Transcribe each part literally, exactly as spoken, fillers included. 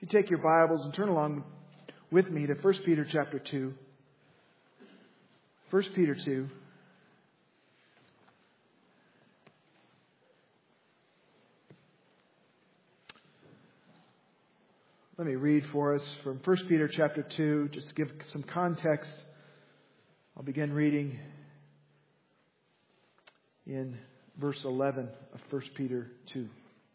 You take your Bibles and turn along with me to First Peter chapter two. First Peter two. Let me read for us from First Peter chapter two, just to give some context. I'll begin reading in verse eleven of First Peter two.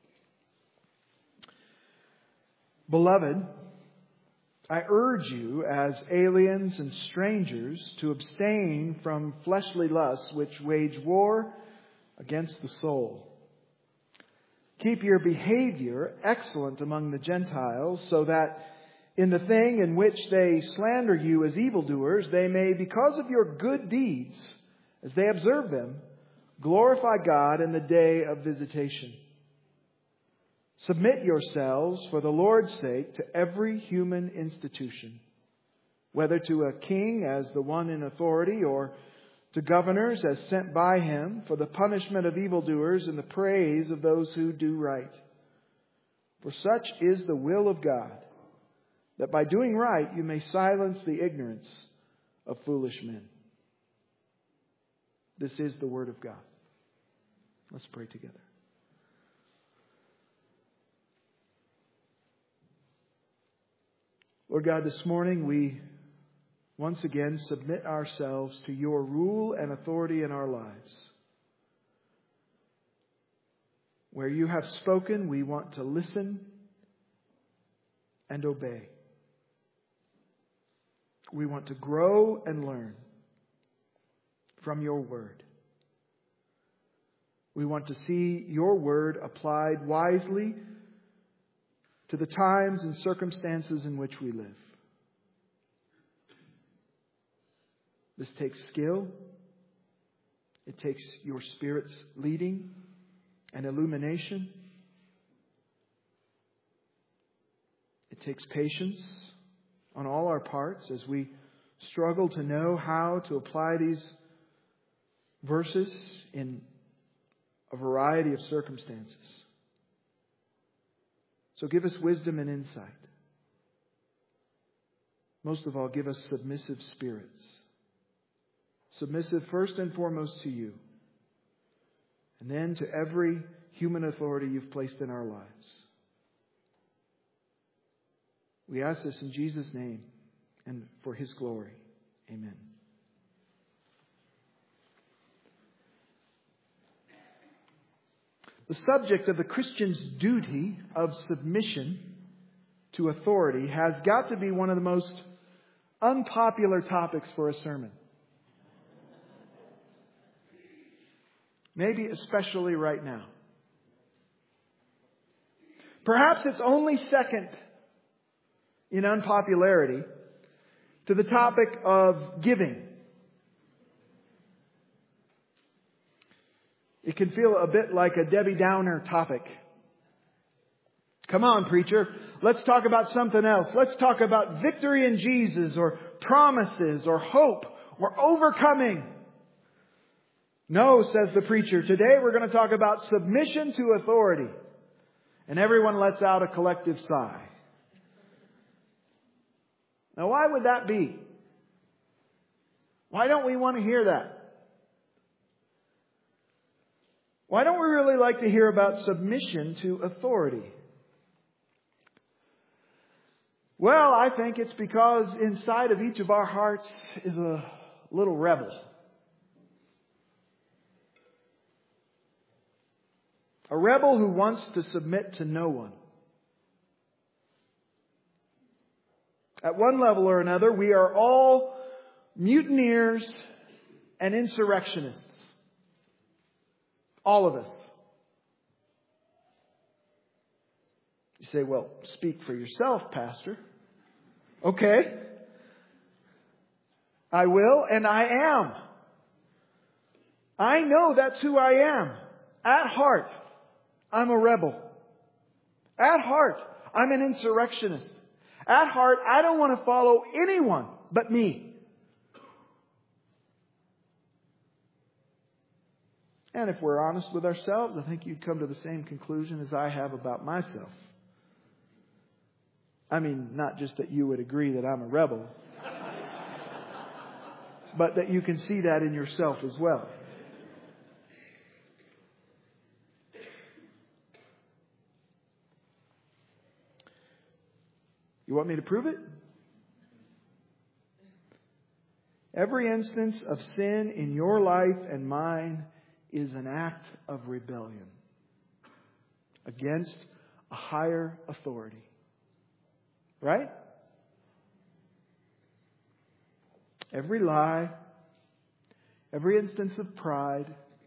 Beloved, I urge you as aliens and strangers to abstain from fleshly lusts which wage war against the soul. Keep your behavior excellent among the Gentiles, so that in the thing in which they slander you as evildoers, they may, because of your good deeds, as they observe them, glorify God in the day of visitation. Submit yourselves for the Lord's sake to every human institution, whether to a king as the one in authority, or to governors as sent by him for the punishment of evildoers and the praise of those who do right. For such is the will of God, that by doing right you may silence the ignorance of foolish men. This is the Word of God. Let's pray together. Lord God, this morning we once again submit ourselves to your rule and authority in our lives. Where you have spoken, we want to listen and obey. We want to grow and learn from your word. We want to see your word applied wisely to the times and circumstances in which we live. This takes skill. It takes your Spirit's leading and illumination. It takes patience on all our parts as we struggle to know how to apply these verses in a variety of circumstances. So give us wisdom and insight. Most of all, give us submissive spirits. Submissive first and foremost to you, and then to every human authority you've placed in our lives. We ask this in Jesus' name and for His glory. Amen. The subject of the Christian's duty of submission to authority has got to be one of the most unpopular topics for a sermon. Maybe especially right now. Perhaps it's only second in unpopularity to the topic of giving. It can feel a bit like a Debbie Downer topic. Come on, preacher. Let's talk about something else. Let's talk about victory in Jesus, or promises, or hope, or overcoming. No, says the preacher. Today we're going to talk about submission to authority. And everyone lets out a collective sigh. Now, why would that be? Why don't we want to hear that? Why don't we really like to hear about submission to authority? Well, I think it's because inside of each of our hearts is a little rebel. A rebel who wants to submit to no one. At one level or another, we are all mutineers and insurrectionists. All of us. You say, well, speak for yourself, Pastor. Okay. I will, and I am. I know that's who I am. At heart, I'm a rebel. At heart, I'm an insurrectionist. At heart, I don't want to follow anyone but me. And if we're honest with ourselves, I think you'd come to the same conclusion as I have about myself. I mean, not just that you would agree that I'm a rebel, but that you can see that in yourself as well. You want me to prove it? Every instance of sin in your life and mine is an act of rebellion against a higher authority. Right? Every lie, every instance of pride,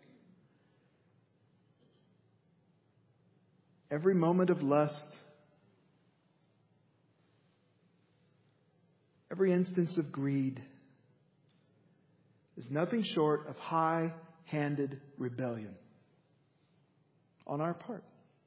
every moment of lust, every instance of greed is nothing short of high-handed rebellion on our part.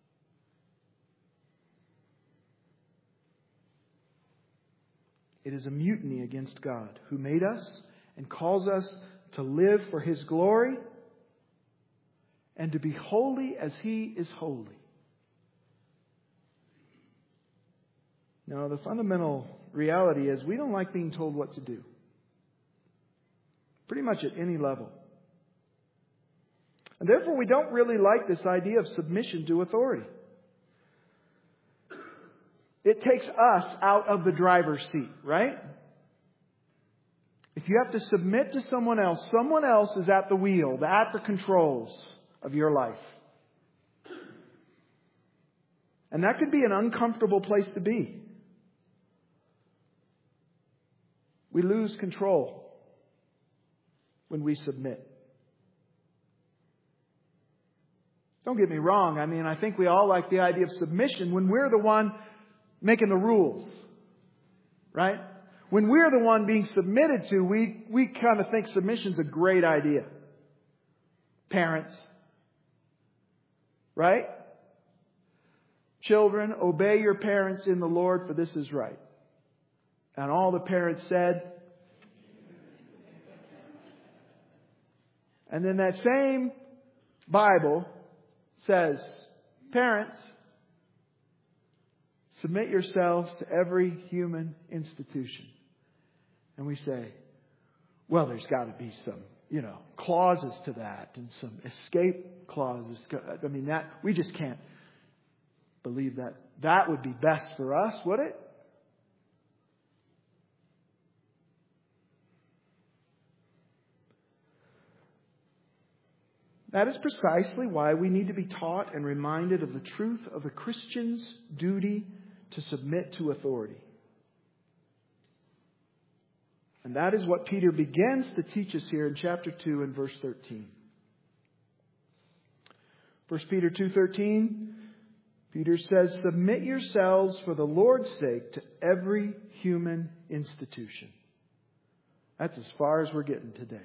It is a mutiny against God, who made us and calls us to live for His glory and to be holy as He is holy. Now, the fundamental reality is we don't like being told what to do. Pretty much at any level. And therefore, we don't really like this idea of submission to authority. It takes us out of the driver's seat, right? If you have to submit to someone else, someone else is at the wheel, at the controls of your life. And that could be an uncomfortable place to be. We lose control when we submit. Don't get me wrong. I mean, I think we all like the idea of submission when we're the one making the rules. Right? When we're the one being submitted to, we, we kind of think submission's a great idea. Parents. Right? Children, obey your parents in the Lord, for this is right. And all the parents said. And then that same Bible says, parents, submit yourselves to every human institution. And we say, well, there's got to be some, you know, clauses to that and some escape clauses. I mean, that we just can't believe that. That would be best for us, would it? That is precisely why we need to be taught and reminded of the truth of the Christian's duty to submit to authority. And that is what Peter begins to teach us here in chapter two and verse thirteen. First Peter two thirteen, Peter says, submit yourselves for the Lord's sake to every human institution. That's as far as we're getting today.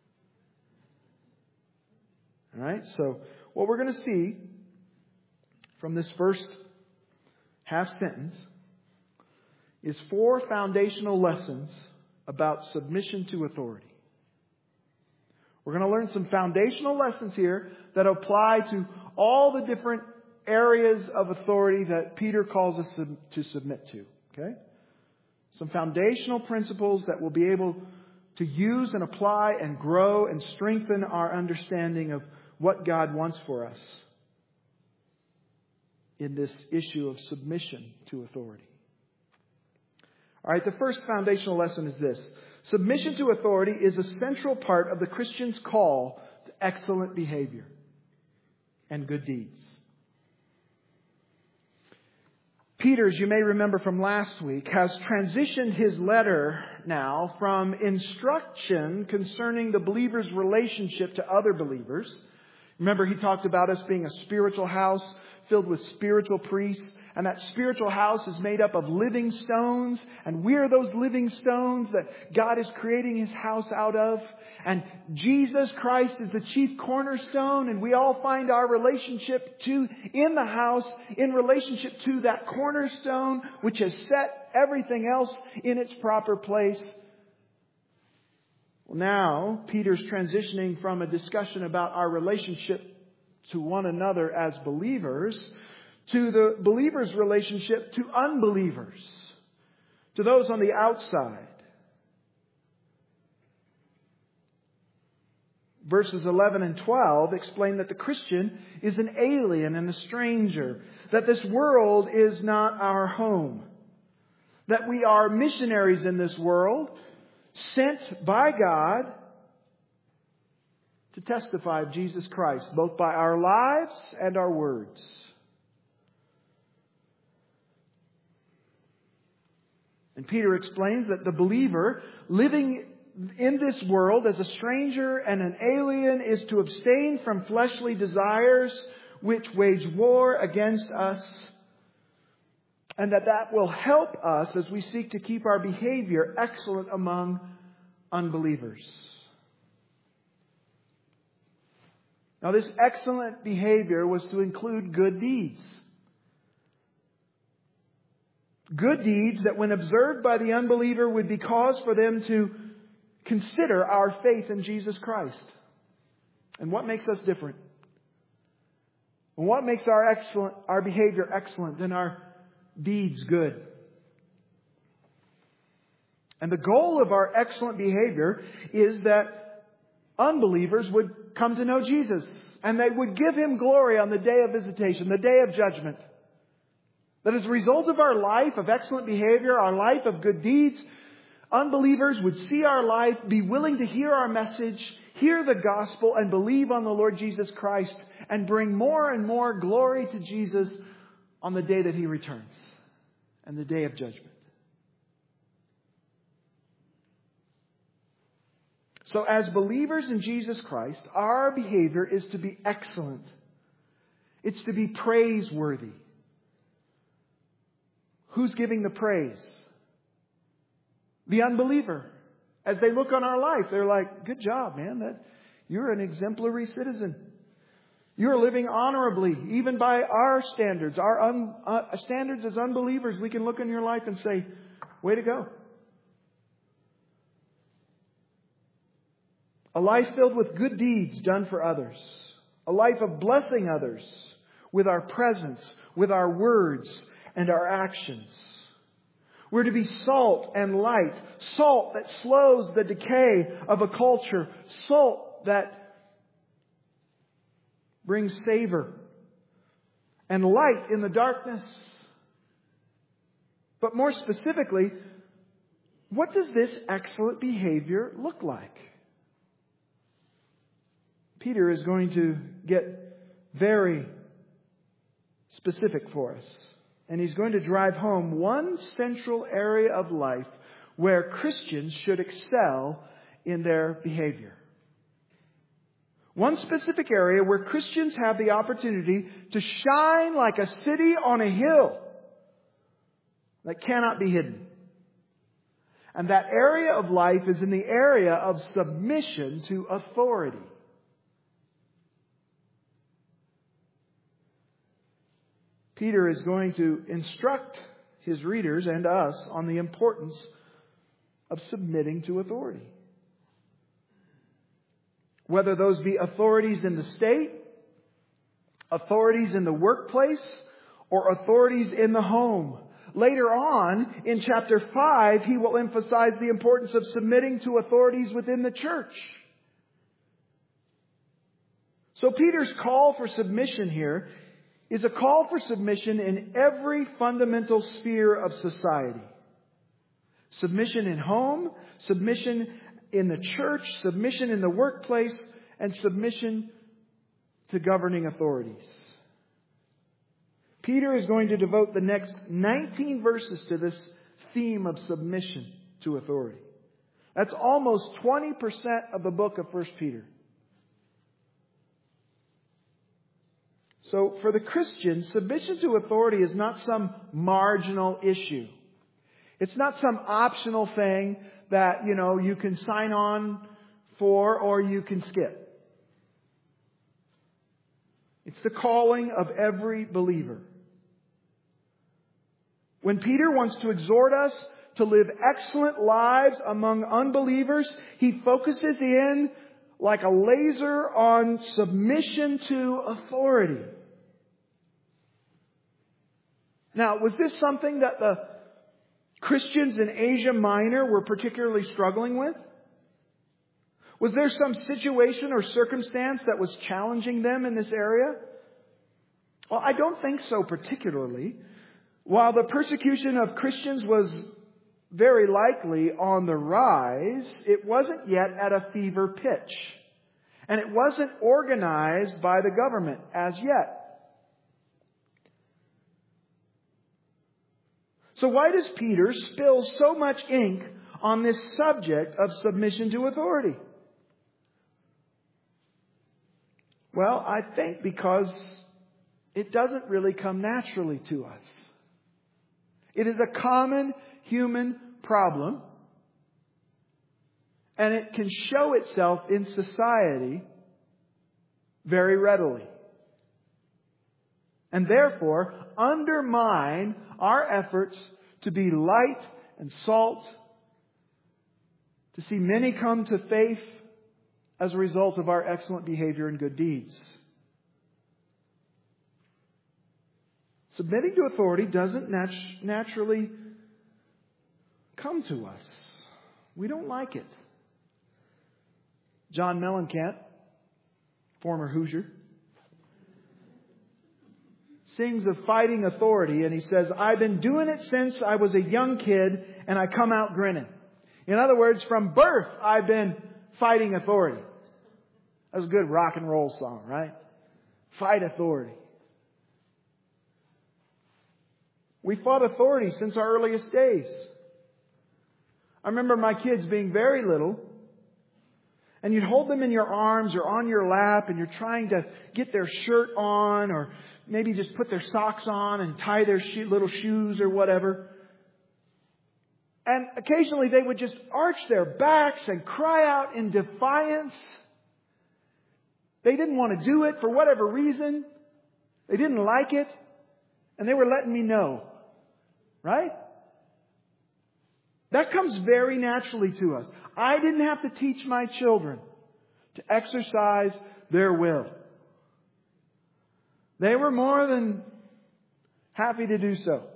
All right, so what we're going to see from this first half sentence is four foundational lessons about submission to authority. We're going to learn some foundational lessons here that apply to all the different areas of authority that Peter calls us to submit to. Okay? Some foundational principles that we'll be able to use and apply and grow and strengthen our understanding of what God wants for us in this issue of submission to authority. All right, the first foundational lesson is this. Submission to authority is a central part of the Christian's call to excellent behavior and good deeds. Peter, as you may remember from last week, has transitioned his letter now from instruction concerning the believer's relationship to other believers. Remember, he talked about us being a spiritual house filled with spiritual priests. And that spiritual house is made up of living stones. And we're those living stones that God is creating His house out of. And Jesus Christ is the chief cornerstone. And we all find our relationship to, in the house, in relationship to that cornerstone, which has set everything else in its proper place. Well, now, Peter's transitioning from a discussion about our relationship to one another as believers to the believer's relationship to unbelievers. to those on the outside. Verses eleven and twelve explain that the Christian is an alien and a stranger, that this world is not our home, that we are missionaries in this world, sent by God to testify of Jesus Christ, both by our lives and our words. And Peter explains that the believer living in this world as a stranger and an alien is to abstain from fleshly desires which wage war against us, and that that will help us as we seek to keep our behavior excellent among unbelievers. Now, this excellent behavior was to include good deeds. Good deeds that, when observed by the unbeliever, would be cause for them to consider our faith in Jesus Christ. And what makes us different? And what makes our excellent, our behavior excellent than our deeds good? And the goal of our excellent behavior is that unbelievers would come to know Jesus, and they would give Him glory on the day of visitation, the day of judgment. That as a result of our life of excellent behavior, our life of good deeds, unbelievers would see our life, be willing to hear our message, hear the gospel, and believe on the Lord Jesus Christ, and bring more and more glory to Jesus on the day that He returns, and the day of judgment. So as believers in Jesus Christ, our behavior is to be excellent. It's to be praiseworthy. Who's giving the praise? The unbeliever. As they look on our life, they're like, good job, man. That you're an exemplary citizen. You're living honorably, even by our standards. Our un, uh, standards as unbelievers, we can look in your life and say, way to go. A life filled with good deeds done for others. A life of blessing others with our presence, with our words, and our actions. We're to be salt and light. Salt that slows the decay of a culture. Salt that brings savor. And light in the darkness. But more specifically, what does this excellent behavior look like? Peter is going to get very specific for us. And he's going to drive home one central area of life where Christians should excel in their behavior. One specific area where Christians have the opportunity to shine like a city on a hill that cannot be hidden. And that area of life is in the area of submission to authority. Peter is going to instruct his readers and us on the importance of submitting to authority. Whether those be authorities in the state, authorities in the workplace, or authorities in the home. Later on, in chapter five, he will emphasize the importance of submitting to authorities within the church. So Peter's call for submission here is a call for submission in every fundamental sphere of society. Submission in home, submission in the church, submission in the workplace, and submission to governing authorities. Peter is going to devote the next nineteen verses to this theme of submission to authority. That's almost twenty percent of the book of First Peter. So for the Christian, submission to authority is not some marginal issue. It's not some optional thing that, you know, you can sign on for or you can skip. It's the calling of every believer. When Peter wants to exhort us to live excellent lives among unbelievers, he focuses in like a laser on submission to authority. Now, was this something that the Christians in Asia Minor were particularly struggling with? Was there some situation or circumstance that was challenging them in this area? Well, I don't think so particularly. While the persecution of Christians was very likely on the rise, it wasn't yet at a fever pitch. And it wasn't organized by the government as yet. So why does Peter spill so much ink on this subject of submission to authority? Well, I think because it doesn't really come naturally to us. It is a common human problem, and it can show itself in society very readily. And therefore, undermine our efforts to be light and salt, to see many come to faith as a result of our excellent behavior and good deeds. Submitting to authority doesn't nat- naturally come to us. We don't like it. John Mellencamp, former Hoosier, sings of fighting authority, and he says, I've been doing it since I was a young kid, and I come out grinning. In other words, from birth, I've been fighting authority. That's a good rock and roll song, right? Fight authority. We fought authority since our earliest days. I remember my kids being very little, and you'd hold them in your arms or on your lap, and you're trying to get their shirt on, or maybe just put their socks on and tie their little shoes or whatever. And occasionally they would just arch their backs and cry out in defiance. They didn't want to do it for whatever reason. They didn't like it. And they were letting me know. Right? That comes very naturally to us. I didn't have to teach my children to exercise their will. They were more than happy to do so.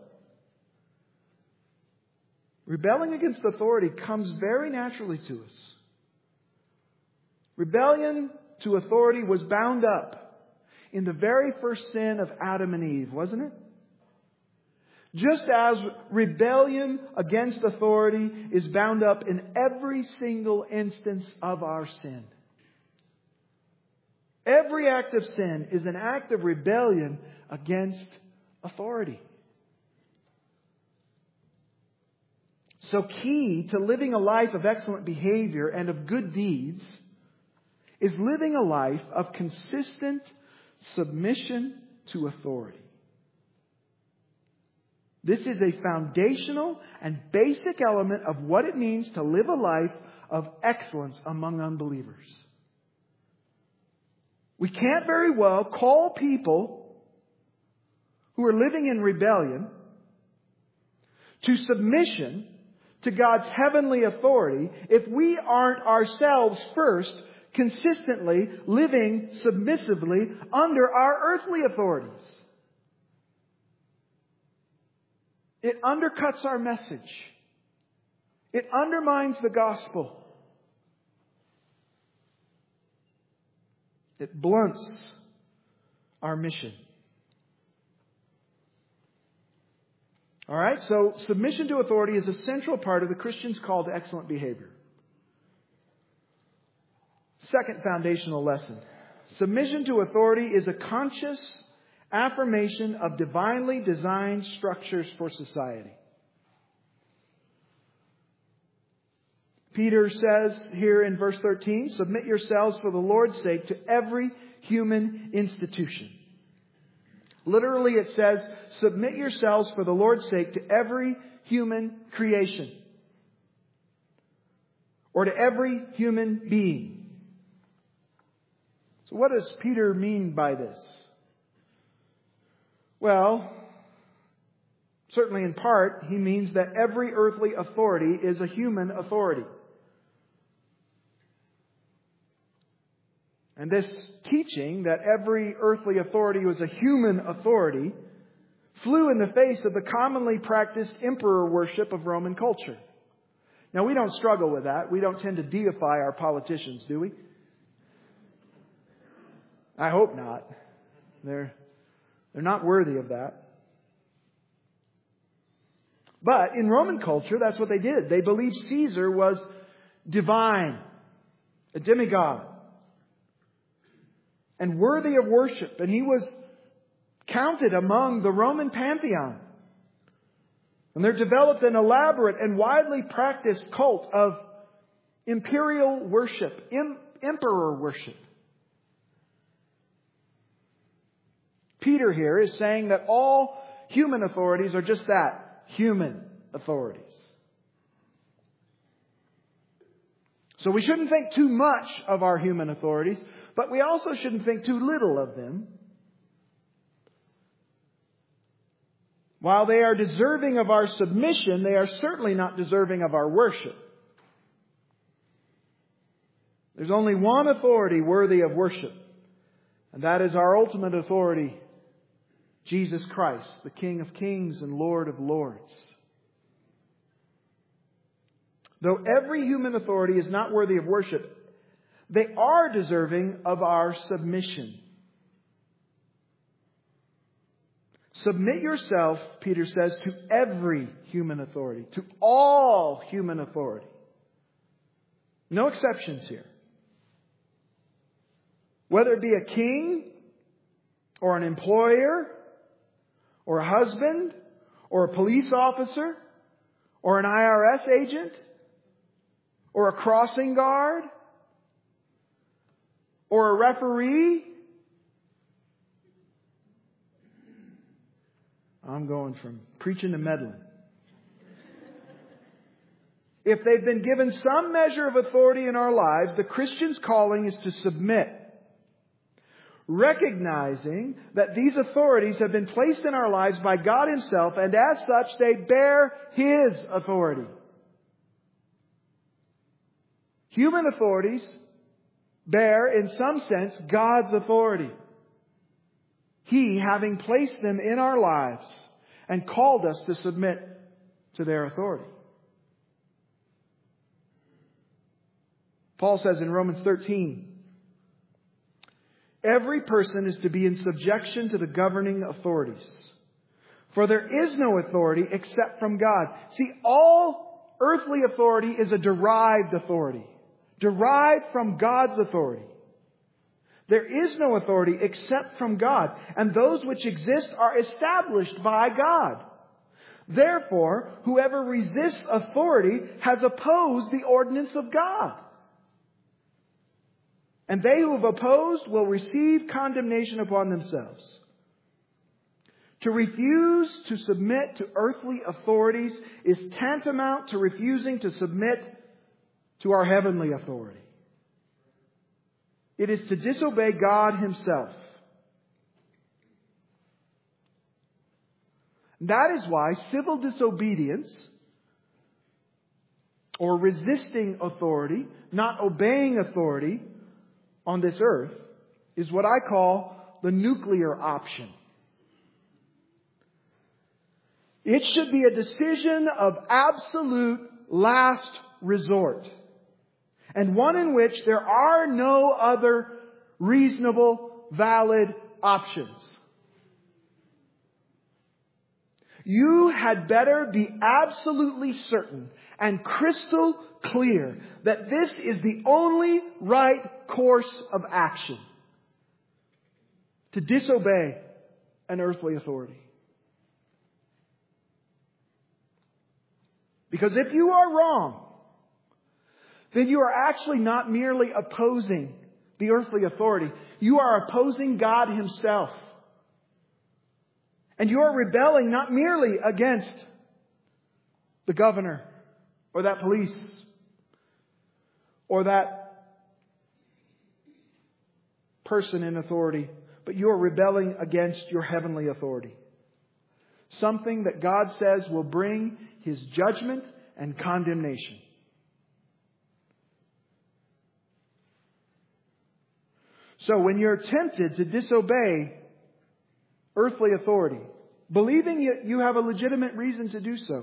Rebelling against authority comes very naturally to us. Rebellion to authority was bound up in the very first sin of Adam and Eve, wasn't it? Just as rebellion against authority is bound up in every single instance of our sin. Every act of sin is an act of rebellion against authority. So key to living a life of excellent behavior and of good deeds is living a life of consistent submission to authority. This is a foundational and basic element of what it means to live a life of excellence among unbelievers. We can't very well call people who are living in rebellion to submission to God's heavenly authority if we aren't ourselves first consistently living submissively under our earthly authorities. It undercuts our message. It undermines the gospel. It blunts our mission. All right, so submission to authority is a central part of the Christian's call to excellent behavior. Second foundational lesson. Submission to authority is a conscious affirmation of divinely designed structures for society. Peter says here in verse thirteen, submit yourselves for the Lord's sake to every human institution. Literally it says, submit yourselves for the Lord's sake to every human creation. Or to every human being. So what does Peter mean by this? Well, certainly in part, he means that every earthly authority is a human authority. And this teaching that every earthly authority was a human authority flew in the face of the commonly practiced emperor worship of Roman culture. Now, we don't struggle with that. We don't tend to deify our politicians, do we? I hope not. They're, they're not worthy of that. But in Roman culture, that's what they did. They believed Caesar was divine, a demigod, and worthy of worship. And he was counted among the Roman pantheon. And there developed an elaborate and widely practiced cult of imperial worship, em- emperor worship. Peter here is saying that all human authorities are just that. Human authorities. So we shouldn't think too much of our human authorities, but we also shouldn't think too little of them. While they are deserving of our submission, they are certainly not deserving of our worship. There's only one authority worthy of worship, and that is our ultimate authority, Jesus Christ, the King of Kings and Lord of Lords. Though every human authority is not worthy of worship, they are deserving of our submission. Submit yourself, Peter says, to every human authority, to all human authority. No exceptions here. Whether it be a king, or an employer, or a husband, or a police officer, or an I R S agent, or a crossing guard, or a referee. I'm going from preaching to meddling. If they've been given some measure of authority in our lives, the Christian's calling is to submit, recognizing that these authorities have been placed in our lives by God Himself, and as such they bear His authority. Human authorities bear, in some sense, God's authority. He having placed them in our lives and called us to submit to their authority. Paul says in Romans thirteen, every person is to be in subjection to the governing authorities. For there is no authority except from God. See, all earthly authority is a derived authority. Derived from God's authority. There is no authority except from God, and those which exist are established by God. Therefore, whoever resists authority has opposed the ordinance of God. And they who have opposed will receive condemnation upon themselves. To refuse to submit to earthly authorities is tantamount to refusing to submit to our heavenly authority. It is to disobey God Himself. That is why civil disobedience, or resisting authority, not obeying authority on this earth, is what I call the nuclear option. It should be a decision of absolute last resort, and one in which there are no other reasonable, valid options. You had better be absolutely certain and crystal clear that this is the only right course of action: to disobey an earthly authority. Because if you are wrong, then you are actually not merely opposing the earthly authority. You are opposing God Himself. And you are rebelling not merely against the governor or that police or that person in authority, but you are rebelling against your heavenly authority. Something that God says will bring His judgment and condemnation. So when you're tempted to disobey earthly authority, believing you, you have a legitimate reason to do so.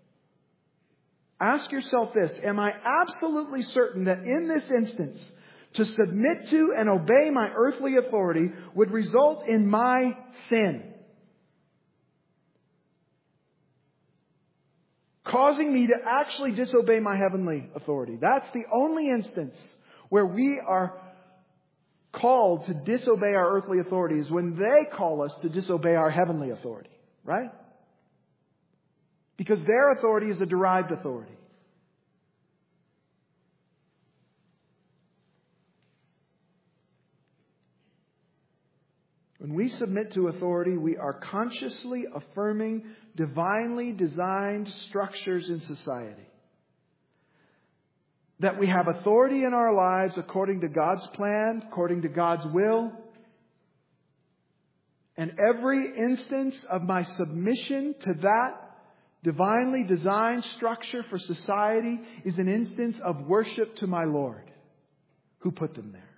Ask yourself this: am I absolutely certain that in this instance, to submit to and obey my earthly authority would result in my sin, causing me to actually disobey my heavenly authority? That's the only instance where we are called to disobey our earthly authorities, when they call us to disobey our heavenly authority, right? Because their authority is a derived authority. When we submit to authority, we are consciously affirming divinely designed structures in society. That we have authority in our lives according to God's plan, according to God's will. And every instance of my submission to that divinely designed structure for society is an instance of worship to my Lord, who put them there.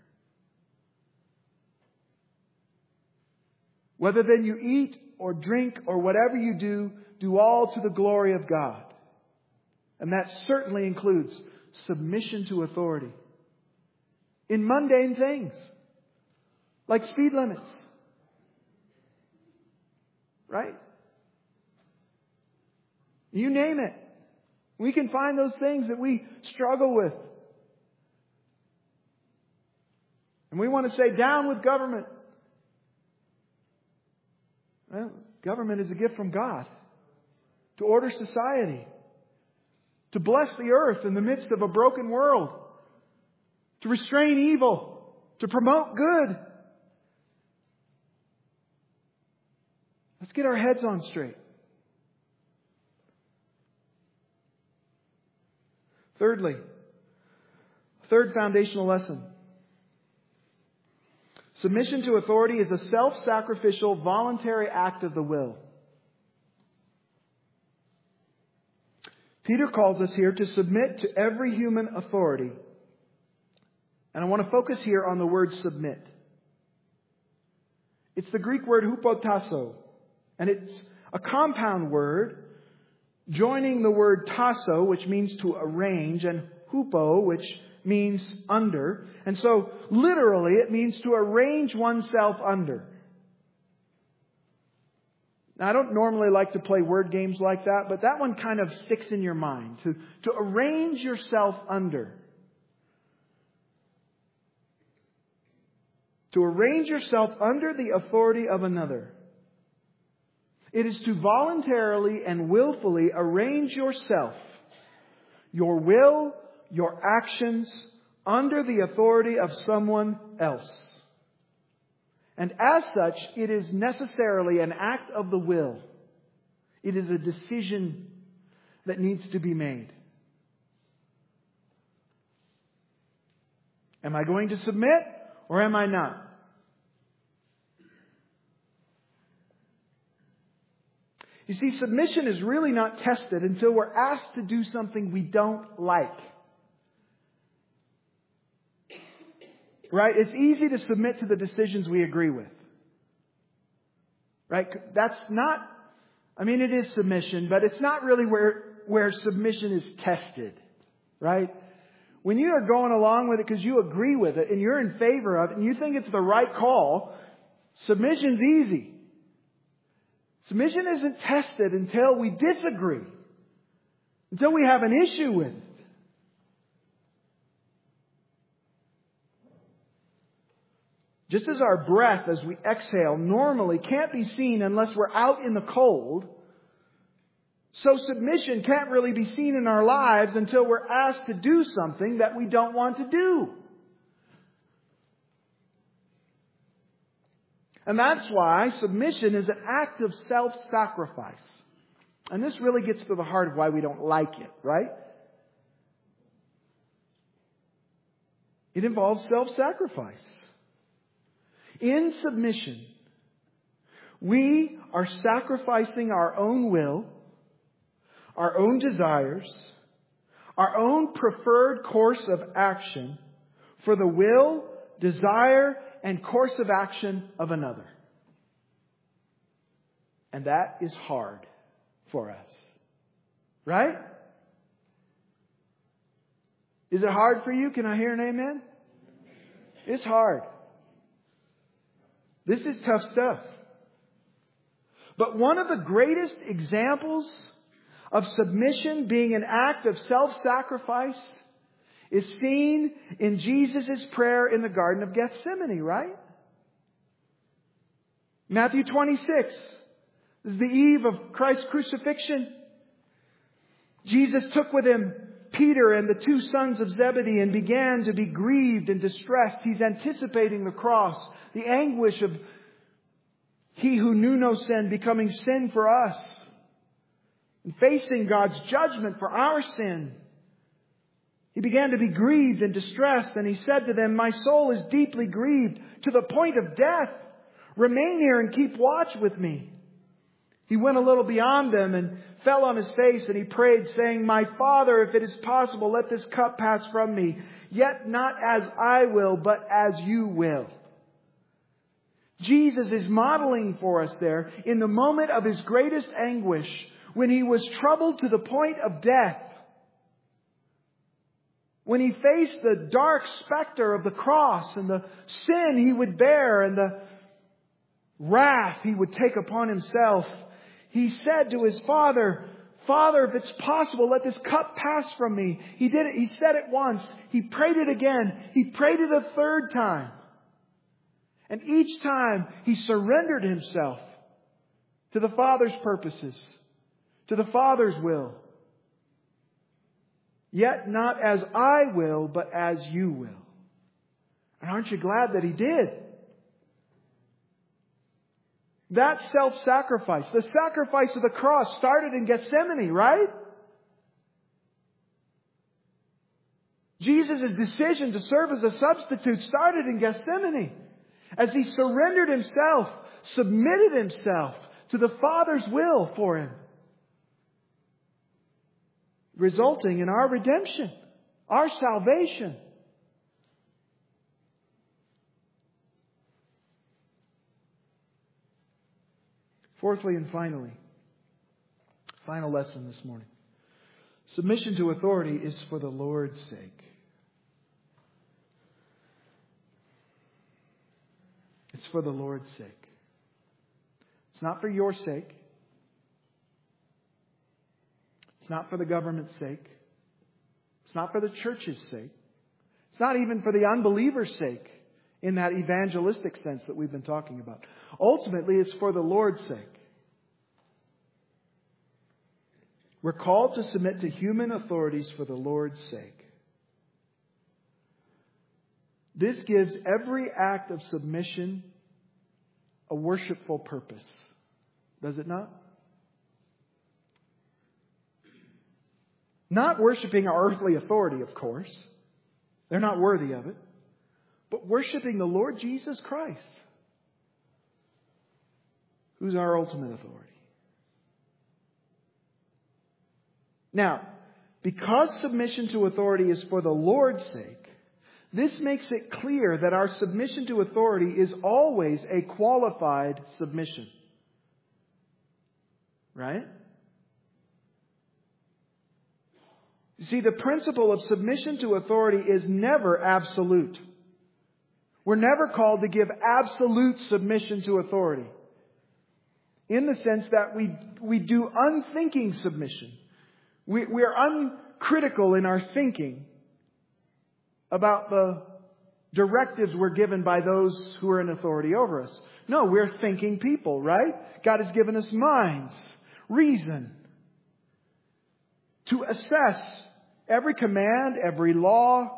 Whether then you eat or drink or whatever you do, do all to the glory of God. And that certainly includes submission to authority in mundane things like speed limits, right? You name it. We can find those things that we struggle with. And we want to say, down with government. Well, government is a gift from God to order society, to bless the earth in the midst of a broken world, to restrain evil, to promote good. Let's get our heads on straight. Thirdly, third foundational lesson. Submission to authority is a self-sacrificial, voluntary act of the will. Peter calls us here to submit to every human authority. And I want to focus here on the word submit. It's the Greek word hupotasso. And it's a compound word joining the word tasso, which means to arrange, and hupo, which means under. And so, literally, it means to arrange oneself under. Now, I don't normally like to play word games like that, but that one kind of sticks in your mind. To, to arrange yourself under. To arrange yourself under the authority of another. It is to voluntarily and willfully arrange yourself, your will, your actions, under the authority of someone else. And as such, it is necessarily an act of the will. It is a decision that needs to be made. Am I going to submit or am I not? You see, submission is really not tested until we're asked to do something we don't like. Right? It's easy to submit to the decisions we agree with. Right? That's not, I mean, it is submission, but it's not really where, where submission is tested. Right? When you are going along with it because you agree with it and you're in favor of it and you think it's the right call, submission's easy. Submission isn't tested until we disagree. Until we have an issue with it. Just as our breath as we exhale normally can't be seen unless we're out in the cold, so submission can't really be seen in our lives until we're asked to do something that we don't want to do. And that's why submission is an act of self-sacrifice. And this really gets to the heart of why we don't like it, right? It involves self-sacrifice. In submission, we are sacrificing our own will, our own desires, our own preferred course of action for the will, desire, and course of action of another. And that is hard for us. Right? Is it hard for you? Can I hear an amen? It's hard. This is tough stuff. But one of the greatest examples of submission being an act of self-sacrifice is seen in Jesus' prayer in the Garden of Gethsemane, right? Matthew twenty-six. This is the eve of Christ's crucifixion. Jesus took with Him Peter and the two sons of Zebedee and began to be grieved and distressed. He's anticipating the cross, the anguish of He who knew no sin becoming sin for us, and facing God's judgment for our sin. He began to be grieved and distressed, and He said to them, "My soul is deeply grieved to the point of death. Remain here and keep watch with me." He went a little beyond them and fell on His face, and He prayed, saying, "My Father, if it is possible, let this cup pass from me. Yet not as I will, but as You will." Jesus is modeling for us there in the moment of His greatest anguish, when He was troubled to the point of death. When He faced the dark specter of the cross and the sin He would bear and the wrath He would take upon Himself, He said to His Father, "Father, if it's possible, let this cup pass from me." He did it. He said it once. He prayed it again. He prayed it a third time. And each time He surrendered Himself to the Father's purposes, to the Father's will. "Yet not as I will, but as You will." And aren't you glad that He did? That self-sacrifice, the sacrifice of the cross, started in Gethsemane, right? Jesus' decision to serve as a substitute started in Gethsemane, as He surrendered Himself, submitted Himself to the Father's will for Him, resulting in our redemption, our salvation. Fourthly and finally, final lesson this morning. Submission to authority is for the Lord's sake. It's for the Lord's sake. It's not for your sake. It's not for the government's sake. It's not for the church's sake. It's not even for the unbeliever's sake in that evangelistic sense that we've been talking about. Ultimately, it's for the Lord's sake. We're called to submit to human authorities for the Lord's sake. This gives every act of submission a worshipful purpose. Does it not? Not worshiping our earthly authority, of course. They're not worthy of it. But worshiping the Lord Jesus Christ, who's our ultimate authority. Now, because submission to authority is for the Lord's sake, this makes it clear that our submission to authority is always a qualified submission. Right? You see, the principle of submission to authority is never absolute. We're never called to give absolute submission to authority, in the sense that we, we do unthinking submission. We, we are uncritical in our thinking about the directives we're given by those who are in authority over us. No, we're thinking people, right? God has given us minds, reason, to assess every command, every law,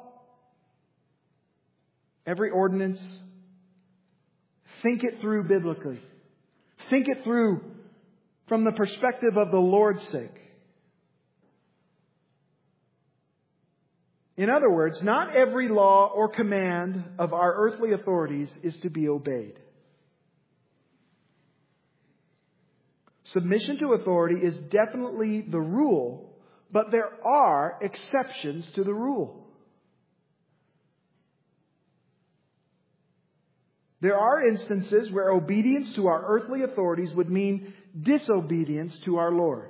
every ordinance. Think it through biblically. Think it through from the perspective of the Lord's sake. In other words, not every law or command of our earthly authorities is to be obeyed. Submission to authority is definitely the rule, but there are exceptions to the rule. There are instances where obedience to our earthly authorities would mean disobedience to our Lord.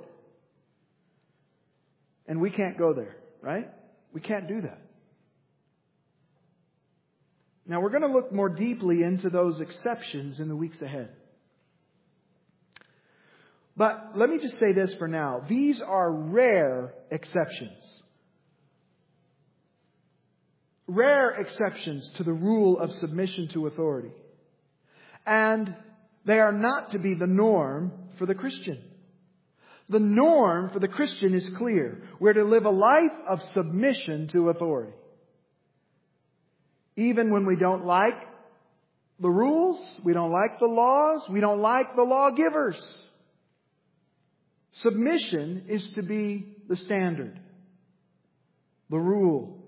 And we can't go there, right? We can't do that. Now we're going to look more deeply into those exceptions in the weeks ahead. But let me just say this for now. These are rare exceptions. Rare exceptions to the rule of submission to authority. And they are not to be the norm for the Christian. The norm for the Christian is clear. We're to live a life of submission to authority. Even when we don't like the rules, we don't like the laws, we don't like the lawgivers. Submission is to be the standard, the rule.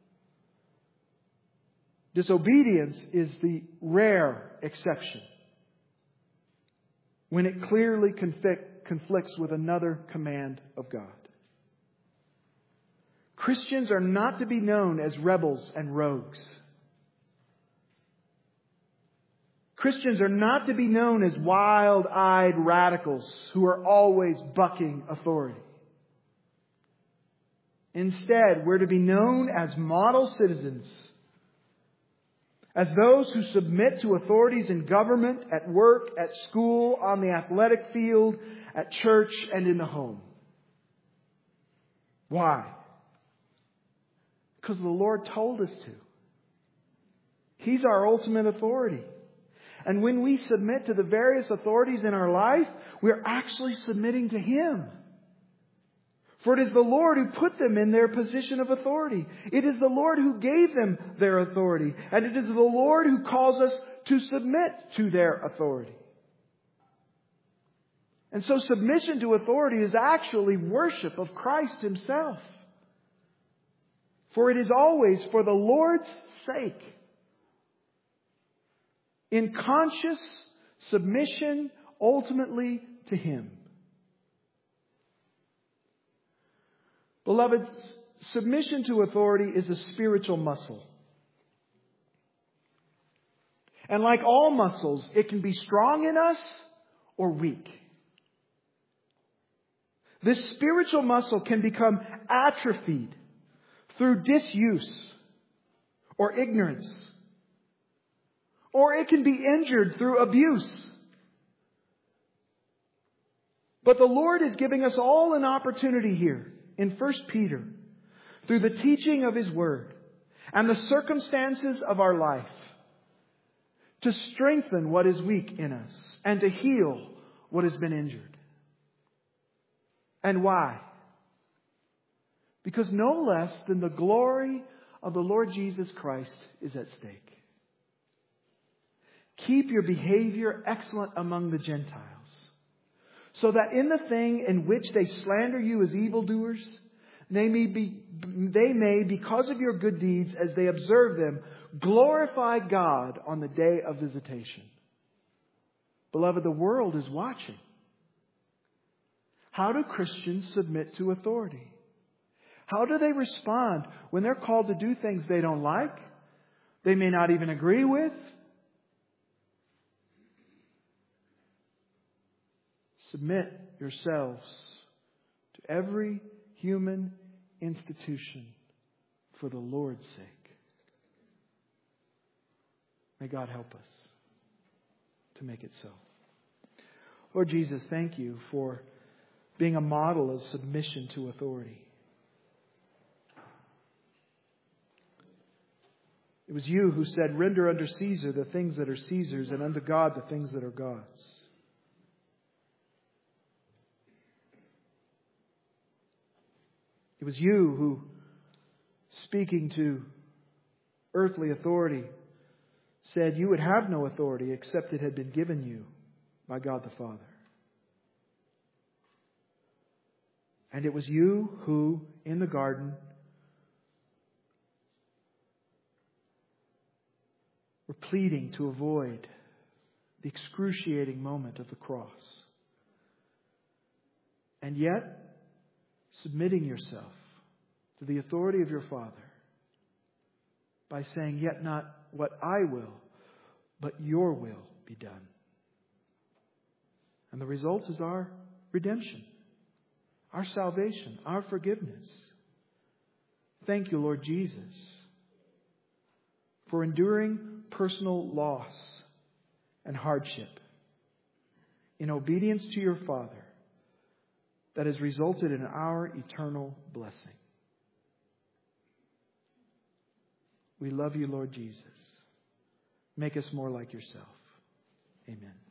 Disobedience is the rare exception when it clearly conflicts with another command of God. Christians are not to be known as rebels and rogues. Christians are not to be known as wild-eyed radicals who are always bucking authority. Instead, we're to be known as model citizens, as those who submit to authorities in government, at work, at school, on the athletic field, at church, and in the home. Why? Because the Lord told us to. He's our ultimate authority. And when we submit to the various authorities in our life, we're actually submitting to Him. For it is the Lord who put them in their position of authority. It is the Lord who gave them their authority. And it is the Lord who calls us to submit to their authority. And so submission to authority is actually worship of Christ Himself. For it is always for the Lord's sake. In conscious submission ultimately to Him. Beloved, submission to authority is a spiritual muscle. And like all muscles, it can be strong in us or weak. This spiritual muscle can become atrophied through disuse or ignorance. Or it can be injured through abuse. But the Lord is giving us all an opportunity here in First Peter, through the teaching of His Word and the circumstances of our life, to strengthen what is weak in us and to heal what has been injured. And why? Because no less than the glory of the Lord Jesus Christ is at stake. Keep your behavior excellent among the Gentiles, so that in the thing in which they slander you as evildoers, they may, be, they may, because of your good deeds, as they observe them, glorify God on the day of visitation. Beloved, the world is watching. How do Christians submit to authority? How do they respond when they're called to do things they don't like, they may not even agree with? Submit yourselves to every human institution for the Lord's sake. May God help us to make it so. Lord Jesus, thank You for being a model of submission to authority. It was You who said, "Render unto Caesar the things that are Caesar's, and unto God the things that are God's." It was You who, speaking to earthly authority, said you would have no authority except it had been given you by God the Father. And it was You who, in the garden, were pleading to avoid the excruciating moment of the cross. And yet, submitting Yourself to the authority of Your Father by saying, "Yet not what I will, but your will be done. And the result is our redemption, our salvation, our forgiveness. Thank you, Lord Jesus, for enduring personal loss and hardship in obedience to your Father that has resulted in our eternal blessing. We love you, Lord Jesus. Make us more like yourself. Amen.